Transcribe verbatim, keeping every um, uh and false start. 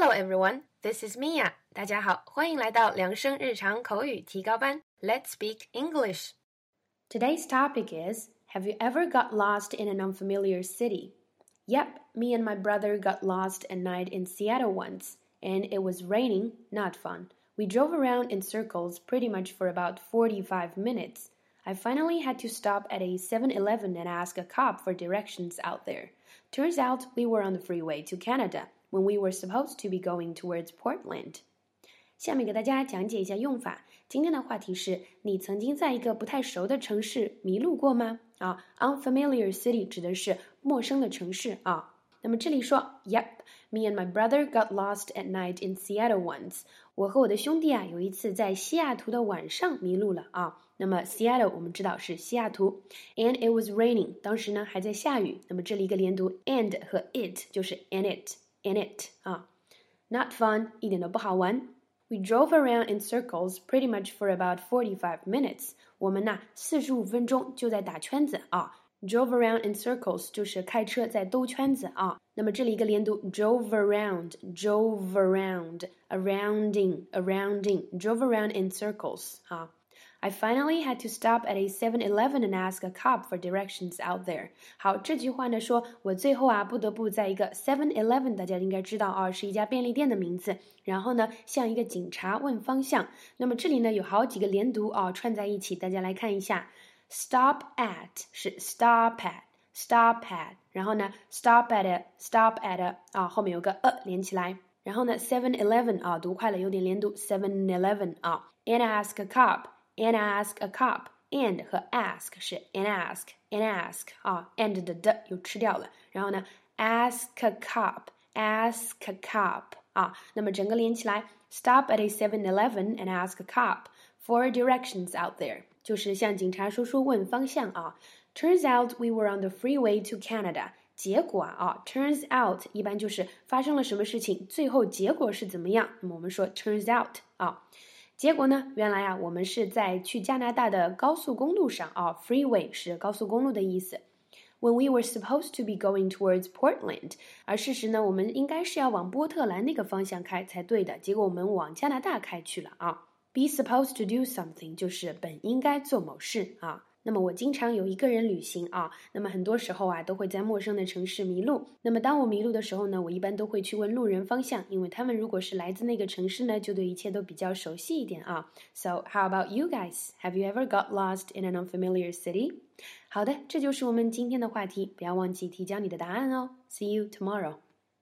Hello everyone, this is Mia. 大家好，欢迎来到良生日常口语提高班。Let's speak English. Today's topic is, have you ever got lost in an unfamiliar city? Yep, me and my brother got lost at night in Seattle once, and it was raining, not fun. We drove around in circles pretty much for about forty-five minutes. I finally had to stop at a seven eleven and ask a cop for directions out there. Turns out we were on the freeway to Canada when we were supposed to be going towards Portland. 下面给大家讲解一下用法。今天的话题是你曾经在一个不太熟的城市迷路过吗？啊 ，unfamiliar city 指的是陌生的城市啊。那么这里说 ，Yep, me and my brother got lost at night in Seattle once. 我和我的兄弟啊，有一次在西雅图的晚上迷路了啊。那么 Seattle 我们知道是西雅图 ，and it was raining， 当时呢还在下雨。那么这里一个连读 and 和 it 就是 in it。In it 啊 ，not fun 一点都不好玩。We drove around in circles pretty much for about forty-five minutes. 我们呢四十五分钟就在打圈子啊。Drove around in circles 就是开车在兜圈子啊。那么这里一个连读 drove around, drove around, arounding, arounding, drove around in circles 啊。I finally had to stop at a seven eleven and ask a cop for directions out there. 好，这句话呢说，我最后啊不得不在一个 seven eleven， 大家应该知道啊，是一家便利店的名字。然后呢，向一个警察问方向。那么这里呢有好几个连读啊串在一起，大家来看一下。Stop at 是 stop at，stop at， 然后呢 stop at a，stop at a 啊后面有个 a 连起来。然后呢 seven eleven 啊读快了有点连读 seven eleven 啊 and ask a cop。And ask a cop. And 和 ask 是 and ask, and ask 啊 and 的的又吃掉了。然后呢 ask a cop, ask a cop 啊，那么整个连起来 stop at a seven eleven and ask a cop for directions out there， 就是向警察叔叔问方向啊。Turns out we were on the freeway to Canada。结果啊 turns out 一般就是发生了什么事情，最后结果是怎么样？那么我们说 turns out 啊。结果呢？原来啊，我们是在去加拿大的高速公路上啊 ，freeway 是高速公路的意思。When we were supposed to be going towards Portland， 而事实呢，我们应该是要往波特兰那个方向开才对的，结果我们往加拿大开去了啊。Be supposed to do something 就是本应该做某事啊。那么我经常有一个人旅行啊，那么很多时候啊都会在陌生的城市迷路。那么当我迷路的时候呢，我一般都会去问路人方向，因为他们如果是来自那个城市呢，就对一切都比较熟悉一点啊。So how about you guys? Have you ever got lost in an unfamiliar city? 好的，这就是我们今天的话题，不要忘记提交你的答案哦。See you tomorrow.